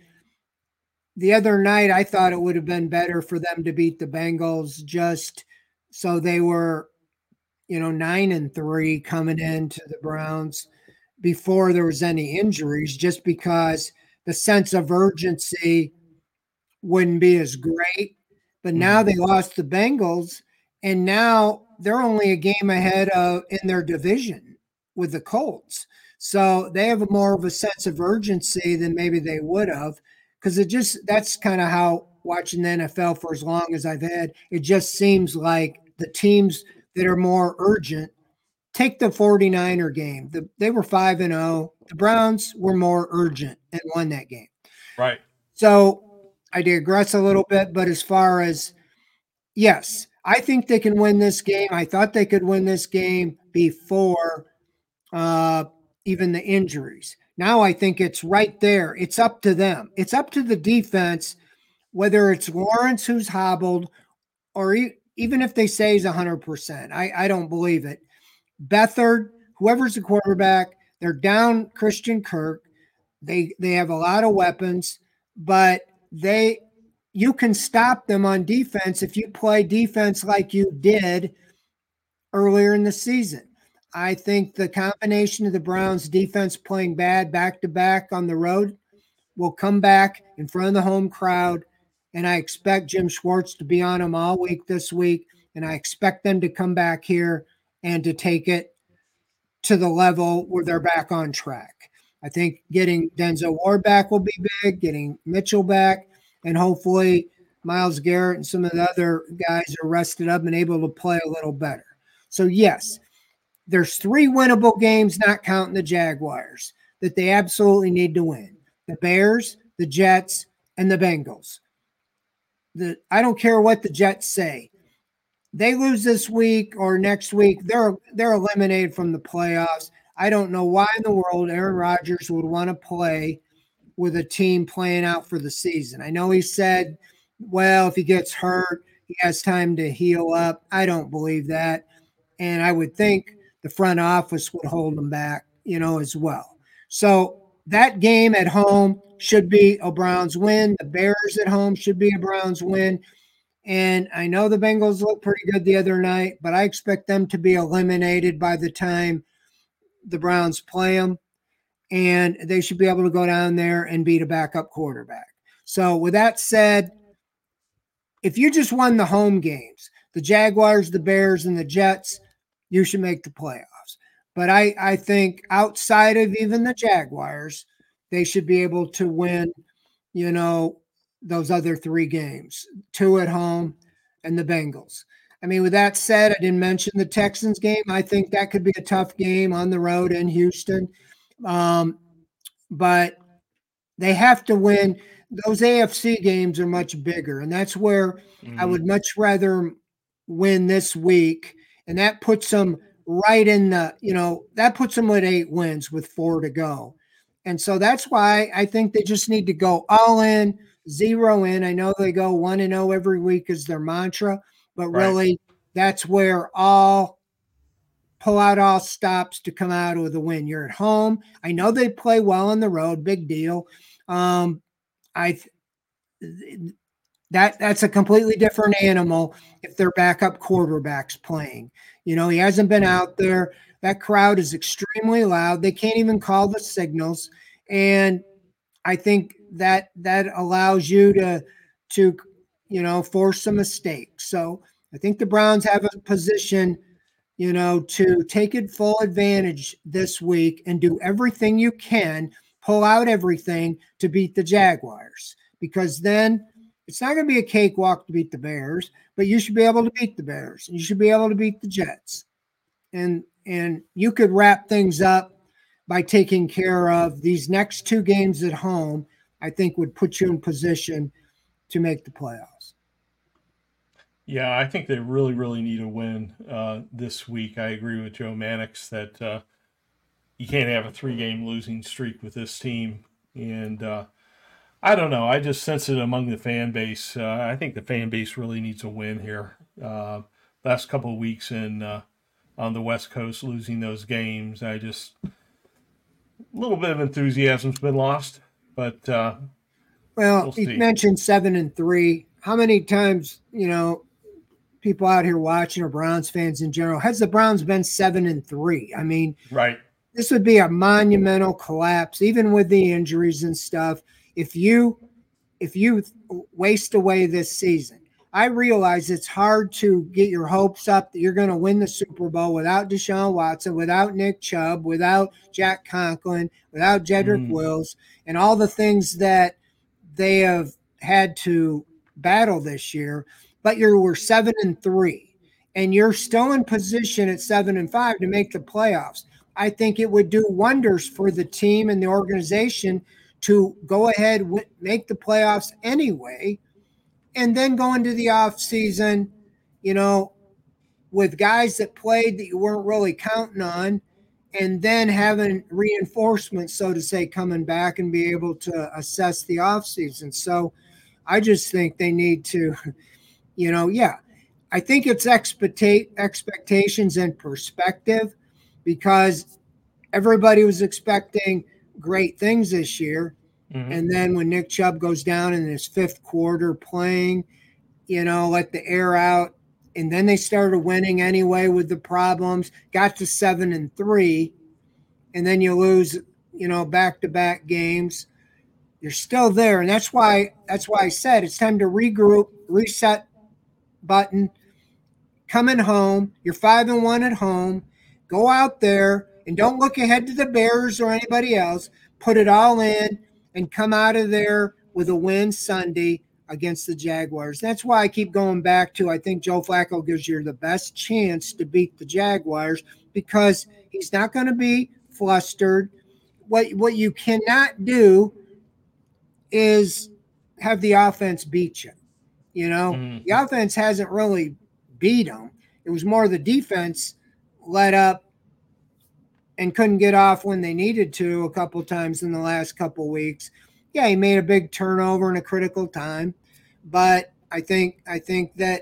the other night, I thought it would have been better for them to beat the Bengals just so they were, you know, nine and three coming into the Browns before there was any injuries, just because the sense of urgency wouldn't be as great. But now they lost the Bengals, and now they're only a game ahead of in their division with the Colts. So they have more of a sense of urgency than maybe they would have, because it just, that's kind of how watching the N F L for as long as I've had, it just seems like the teams that are more urgent. Take the 49er game. The, they were five and oh. The Browns were more urgent and won that game. Right. So I digress a little bit, but as far as, yes, I think they can win this game. I thought they could win this game before uh, even the injuries. Now I think it's right there. It's up to them. It's up to the defense, whether it's Lawrence who's hobbled or e- even if they say he's one hundred percent. I, I don't believe it. Beathard, whoever's the quarterback, they're down Christian Kirk. They they have a lot of weapons, but they you can stop them on defense if you play defense like you did earlier in the season. I think the combination of the Browns defense playing bad back-to-back on the road will come back in front of the home crowd, and I expect Jim Schwartz to be on them all week this week, and I expect them to come back here and to take it to the level where they're back on track. I think getting Denzel Ward back will be big, getting Mitchell back, and hopefully Myles Garrett and some of the other guys are rested up and able to play a little better. So, yes, there's three winnable games, not counting the Jaguars, that they absolutely need to win. The Bears, the Jets, and the Bengals. The, I don't care what the Jets say. They lose this week or next week, they're they're eliminated from the playoffs. I don't know why in the world Aaron Rodgers would want to play with a team playing out for the season. I know he said, well, if he gets hurt, he has time to heal up. I don't believe that. And I would think the front office would hold him back, you know, as well. So that game at home should be a Browns win. The Bears at home should be a Browns win. And I know the Bengals looked pretty good the other night, but I expect them to be eliminated by the time the Browns play them. And they should be able to go down there and beat a backup quarterback. So with that said, if you just won the home games, the Jaguars, the Bears, and the Jets, you should make the playoffs. But I, I think outside of even the Jaguars, they should be able to win, you know, those other three games, two at home and the Bengals. I mean, with that said, I didn't mention the Texans game. I think that could be a tough game on the road in Houston. Um, but they have to win. Those A F C games are much bigger, and that's where mm-hmm. I would much rather win this week. And that puts them right in the, you know, that puts them at eight wins with four to go. And so that's why I think they just need to go all in, zero in. I know they go one and oh every week is their mantra, but right. really that's where all pull out all stops to come out with a win. You're at home. I know they play well on the road, big deal. Um, I that that's a completely different animal if their backup quarterback's playing. You know, he hasn't been out there. That crowd is extremely loud. They can't even call the signals. And I think that that allows you to, to, you know, force a mistake. So I think the Browns have a position, you know, to take it full advantage this week and do everything you can, pull out everything to beat the Jaguars, because then it's not going to be a cakewalk to beat the Bears, but you should be able to beat the Bears. You should be able to beat the Jets. And, and you could wrap things up by taking care of these next two games at home, I think would put you in position to make the playoffs. Yeah, I think they really, really need a win uh, this week. I agree with Joe Mannix that uh, you can't have a three-game losing streak with this team. And uh, I don't know. I just sense it among the fan base. Uh, I think the fan base really needs a win here. Uh, last couple of weeks in uh, on the West Coast, losing those games, I just – a little bit of enthusiasm's been lost, but uh, well, we'll you mentioned seven and three. How many times, you know, people out here watching or Browns fans in general, has the Browns been seven and three? I mean, right. This would be a monumental collapse, even with the injuries and stuff. If you, if you waste away this season, I realize it's hard to get your hopes up that you're going to win the Super Bowl without Deshaun Watson, without Nick Chubb, without Jack Conklin, without Jedrick mm. Wills, and all the things that they have had to battle this year. But you were seven and three, and you're still in position at seven and five to make the playoffs. I think it would do wonders for the team and the organization to go ahead and make the playoffs anyway. And then go into the offseason, you know, with guys that played that you weren't really counting on, and then having reinforcements, so to say, coming back and be able to assess the offseason. So I just think they need to, you know, yeah, I think it's expectate expectations and perspective, because everybody was expecting great things this year. Mm-hmm. And then when Nick Chubb goes down in his fifth quarter playing, you know, let the air out. And then they started winning anyway with the problems, got to seven and three. And then you lose, you know, back-to-back games. You're still there. And that's why, that's why I said it's time to regroup, reset button, coming home. You're five and one at home. Go out there and don't look ahead to the Bears or anybody else. Put it all in. And come out of there with a win Sunday against the Jaguars. That's why I keep going back to, I think Joe Flacco gives you the best chance to beat the Jaguars, because he's not going to be flustered. What, what you cannot do is have the offense beat you. You know, mm-hmm. The offense hasn't really beat them. It was more the defense let up and couldn't get off when they needed to a couple times in the last couple weeks. Yeah, he made a big turnover in a critical time, but I think I think that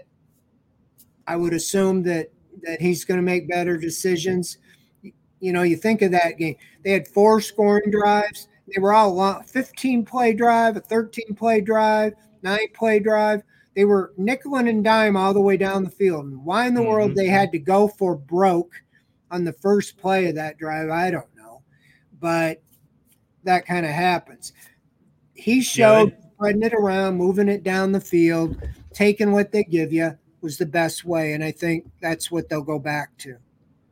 I would assume that that he's going to make better decisions. You know, you think of that game. They had four scoring drives. They were all long, fifteen-play drive, a thirteen-play drive, nine-play drive. They were nickel and dime all the way down the field. And why in the mm-hmm. world they had to go for broke on the first play of that drive, I don't know. But that kind of happens. He showed yeah, they, spreading it around, moving it down the field, taking what they give you was the best way, and I think that's what they'll go back to.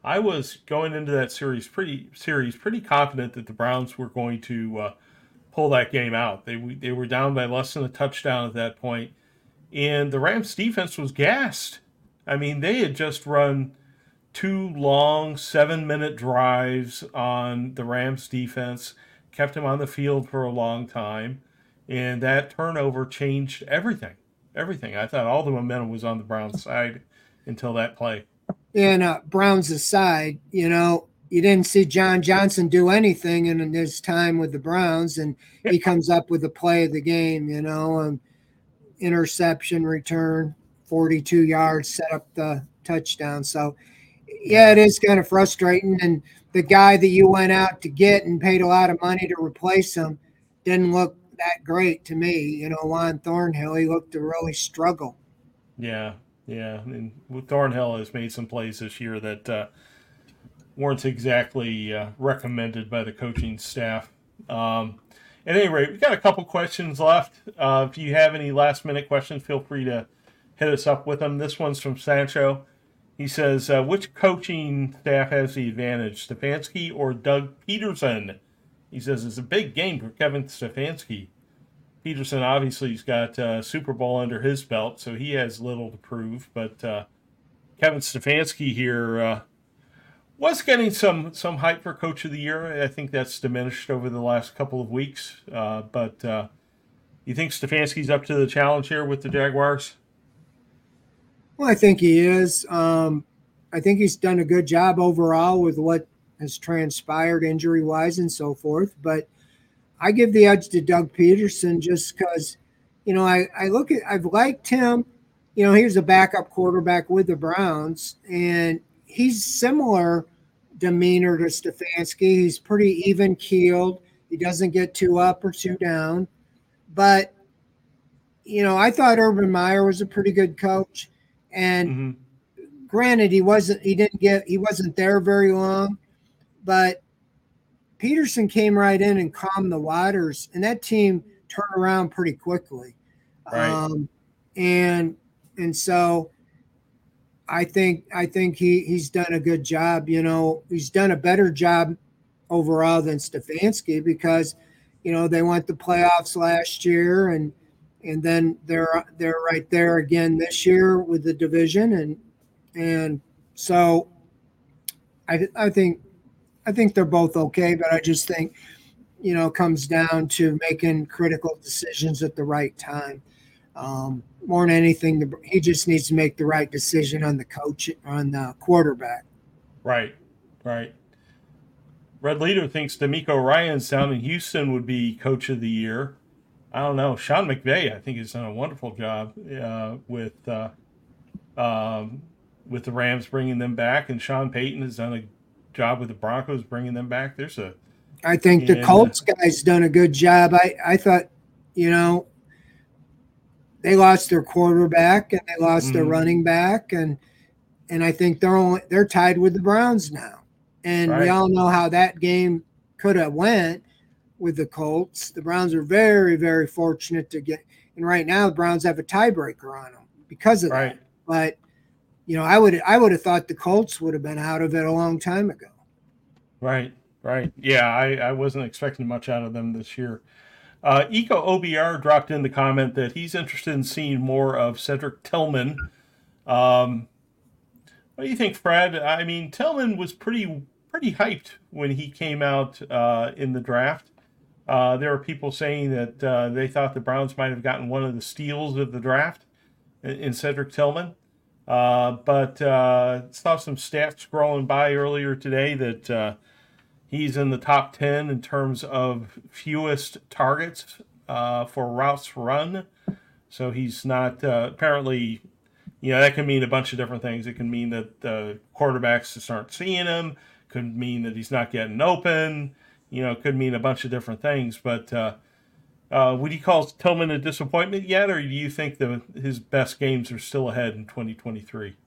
I was going into that series pretty series pretty confident that the Browns were going to uh, pull that game out. They they were down by less than a touchdown at that point, and the Rams defense was gassed. I mean, they had just run two long seven-minute drives on the Rams defense, kept them on the field for a long time, and that turnover changed everything. Everything. I thought all the momentum was on the Browns side until that play. And uh, Browns aside, you know, you didn't see John Johnson do anything in his time with the Browns, and he comes up with the play of the game, you know, um, interception return, forty-two yards, set up the touchdown. So, yeah, it is kind of frustrating. And the guy that you went out to get and paid a lot of money to replace him didn't look that great to me. You know, Juan Thornhill, he looked to really struggle. Yeah, yeah. I mean, Thornhill has made some plays this year that uh, weren't exactly uh, recommended by the coaching staff. Um, at any rate, we've got a couple questions left. Uh, if you have any last-minute questions, feel free to hit us up with them. This one's from Sancho. He says, uh, which coaching staff has the advantage, Stefanski or Doug Peterson? He says it's a big game for Kevin Stefanski. Peterson obviously has got uh, Super Bowl under his belt, so he has little to prove. But uh, Kevin Stefanski here uh, was getting some some hype for Coach of the Year. I think that's diminished over the last couple of weeks. Uh, but uh, you think Stefanski's up to the challenge here with the Jaguars? Well, I think he is. Um, I think he's done a good job overall with what has transpired injury-wise and so forth. But I give the edge to Doug Peterson just because, you know, I, I look at – I've liked him. You know, he was a backup quarterback with the Browns, and he's similar demeanor to Stefanski. He's pretty even-keeled. He doesn't get too up or too down. But, you know, I thought Urban Meyer was a pretty good coach. And mm-hmm. granted, he wasn't, he didn't get, he wasn't there very long, but Peterson came right in and calmed the waters, and that team turned around pretty quickly. Right. Um, and, and so I think, I think he, he's done a good job. You know, he's done a better job overall than Stefanski because, you know, they went to playoffs last year, and, And then they're they're right there again this year with the division, and and so I I think I think they're both okay, but I just think, you know, it comes down to making critical decisions at the right time. Um, more than anything, the, he just needs to make the right decision on the coach on the quarterback. Right, right. Red Leader thinks DeMeco Ryans down in Houston would be Coach of the Year. I don't know. Sean McVay, I think, has done a wonderful job uh, with uh, um, with the Rams bringing them back, and Sean Payton has done a job with the Broncos bringing them back. There's a. I think the Colts guy's done a good job. I, I thought, you know, they lost their quarterback and they lost mm-hmm. their running back, and and I think they're only they're tied with the Browns now, and right. we all know how that game could have went. With the Colts, the Browns are very, very fortunate to get. And right now, the Browns have a tiebreaker on them because of right. that. But you know, I would, I would have thought the Colts would have been out of it a long time ago. Right, right. Yeah, I, I wasn't expecting much out of them this year. Uh, Eco O B R dropped in the comment that he's interested in seeing more of Cedric Tillman. Um, what do you think, Fred? I mean, Tillman was pretty, pretty hyped when he came out uh, in the draft. Uh, there were people saying that uh, they thought the Browns might have gotten one of the steals of the draft in, in Cedric Tillman. Uh, but uh, saw some stats scrolling by earlier today that uh, he's in the top ten in terms of fewest targets uh, for routes run. So he's not uh, apparently, you know, that can mean a bunch of different things. It can mean that the quarterbacks just aren't seeing him. Could mean that he's not getting open. You know, it could mean a bunch of different things, but uh, uh, would you call Tillman a disappointment yet, or do you think the his best games are still ahead in twenty twenty-three?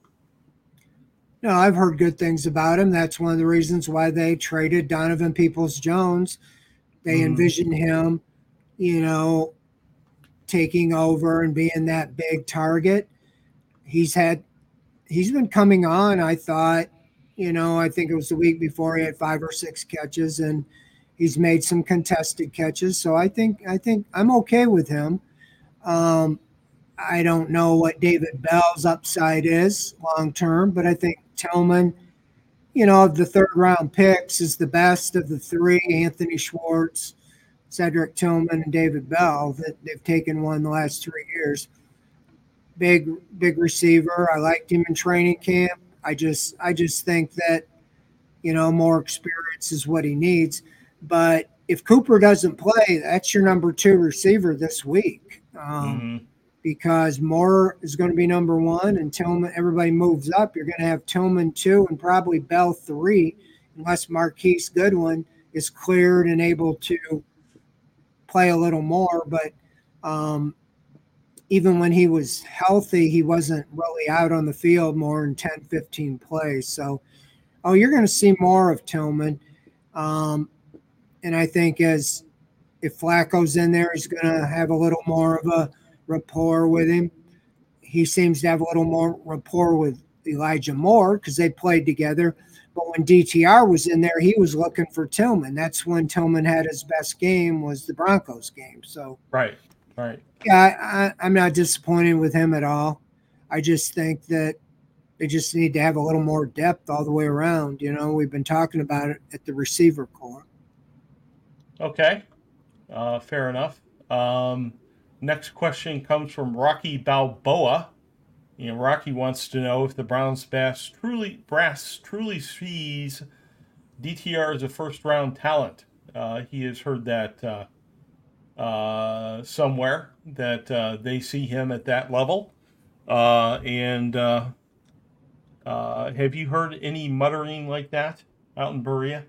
No, I've heard good things about him. That's one of the reasons why they traded Donovan Peoples-Jones. They mm. envisioned him, you know, taking over and being that big target. He's had, he's been coming on, I thought, You know, I think it was the week before he had five or six catches, and he's made some contested catches. So I think I think I'm okay with him. Um, I don't know what David Bell's upside is long term, but I think Tillman, you know, of the third round picks, is the best of the three: Anthony Schwartz, Cedric Tillman, and David Bell. That they've taken one the last three years. Big, big receiver. I liked him in training camp. I just, I just think that, you know, more experience is what he needs. But if Cooper doesn't play, that's your number two receiver this week, um, mm-hmm. because Moore is going to be number one, and Tillman. Everybody moves up. You're going to have Tillman two and probably Bell three, unless Marquise Goodwin is cleared and able to play a little more. But um, even when he was healthy, he wasn't really out on the field more than ten, fifteen plays. So, oh, you're going to see more of Tillman. Um, and I think as if Flacco's in there, he's going to have a little more of a rapport with him. He seems to have a little more rapport with Elijah Moore because they played together. But when D T R was in there, he was looking for Tillman. That's when Tillman had his best game, was the Broncos game. So right, right. Yeah, I, I'm not disappointed with him at all. I just think that they just need to have a little more depth all the way around. You know, we've been talking about it at the receiver core. Okay, uh, fair enough. Um, next question comes from Rocky Balboa. You know, Rocky wants to know if the Browns brass truly, brass truly sees D T R as a first-round talent. Uh, he has heard that uh, uh, somewhere, that uh, they see him at that level. Uh, and uh, uh, have you heard any muttering like that out in Berea?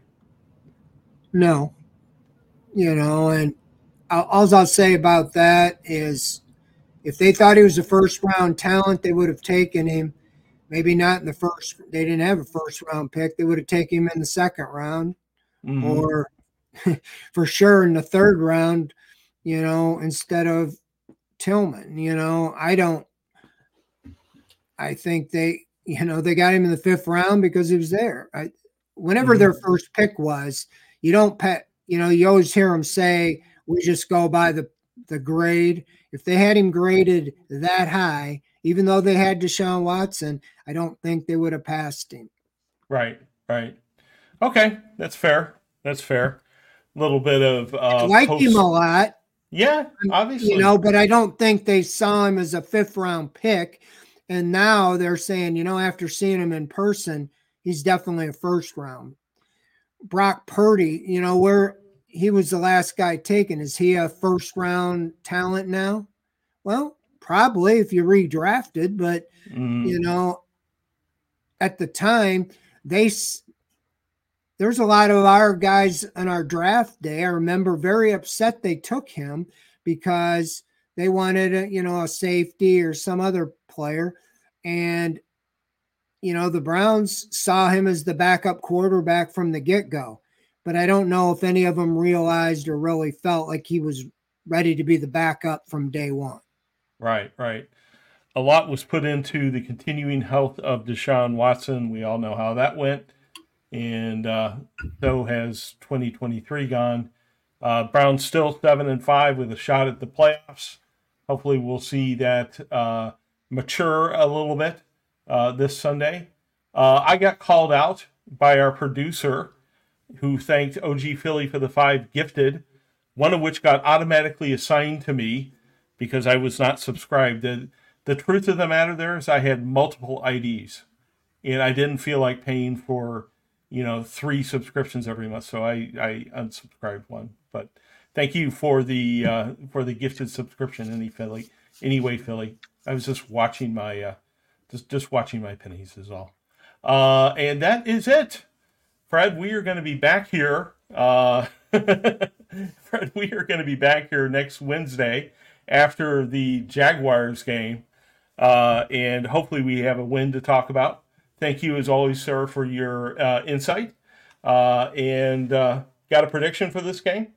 No. You know, and all I'll say about that is if they thought he was a first-round talent, they would have taken him. Maybe not in the first. They didn't have a first-round pick. They would have taken him in the second round, mm-hmm. or for sure in the third round, you know, instead of Tillman. You know, I don't – I think they – you know, they got him in the fifth round because he was there. I, whenever mm-hmm. their first pick was, you don't pet – you know, you always hear them say, we just go by the, the grade. If they had him graded that high, even though they had Deshaun Watson, I don't think they would have passed him. Right, right. Okay, that's fair. That's fair. A little bit of uh, I like post- him a lot. Yeah, obviously. You know, but I don't think they saw him as a fifth round pick. And now they're saying, you know, after seeing him in person, he's definitely a first round. Brock Purdy, you know, where he was the last guy taken. Is he a first round talent now? Well, probably if you redrafted, but mm. you know, at the time they, there's a lot of our guys on our draft day. I remember very upset they took him because they wanted a, you know, a safety or some other player. And, you know, the Browns saw him as the backup quarterback from the get-go. But I don't know if any of them realized or really felt like he was ready to be the backup from day one. Right, right. A lot was put into the continuing health of Deshaun Watson. We all know how that went. And uh, so has twenty twenty-three gone. Uh, Browns still seven and five with a shot at the playoffs. Hopefully we'll see that uh, mature a little bit uh, this Sunday. Uh, I got called out by our producer, who thanked O G Philly for the five gifted, one of which got automatically assigned to me because I was not subscribed. The, the truth of the matter there is I had multiple I Ds, and I didn't feel like paying for, you know, three subscriptions every month, so I, I unsubscribed one. But thank you for the uh, for the gifted subscription, any Philly, anyway, Philly. I was just watching my uh, just just watching my pennies is all, uh, and that is it. Fred, we are going to be back here. Uh, Fred, we are going to be back here next Wednesday after the Jaguars game, uh, and hopefully we have a win to talk about. Thank you, as always, sir, for your uh, insight. Uh, and uh, got a prediction for this game?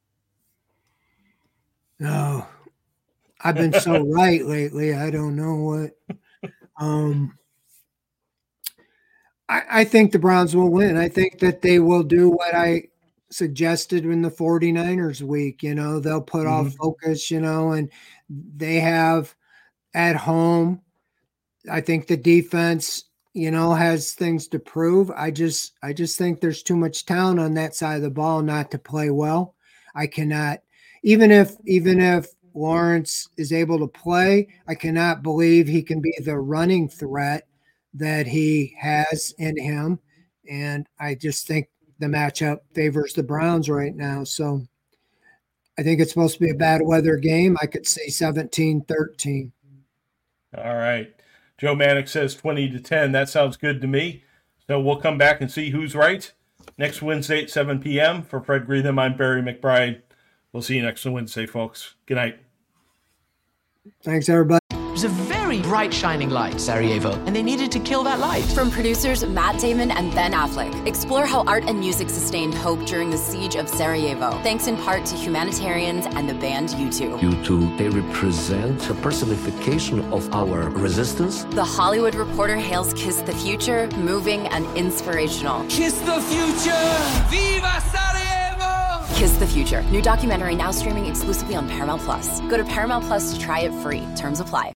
No, I've been so right lately. I don't know what. Um, I, I think the Browns will win. I think that they will do what I suggested in the 49ers week. You know, they'll put mm-hmm. off focus, you know, and they have at home. I think the defense, you know, has things to prove. I just, I just think there's too much talent on that side of the ball not to play well. I cannot, even if, even if Lawrence is able to play, I cannot believe he can be the running threat that he has in him. And I just think the matchup favors the Browns right now. So I think it's supposed to be a bad weather game. I could say seventeen thirteen. All right. Joe Manick says twenty to ten. That sounds good to me. So we'll come back and see who's right next Wednesday at seven p.m. For Fred Greetham, I'm Barry McBride. We'll see you next Wednesday, folks. Good night. Thanks, everybody. It was a very bright, shining light, Sarajevo, and they needed to kill that light. From producers Matt Damon and Ben Affleck, explore how art and music sustained hope during the siege of Sarajevo, thanks in part to humanitarians and the band U two. U two, they represent a personification of our resistance. The Hollywood Reporter hails Kiss the Future, moving and inspirational. Kiss the future! Viva Sarajevo! Kiss the Future, new documentary now streaming exclusively on Paramount Plus. Go to Paramount Plus to try it free. Terms apply.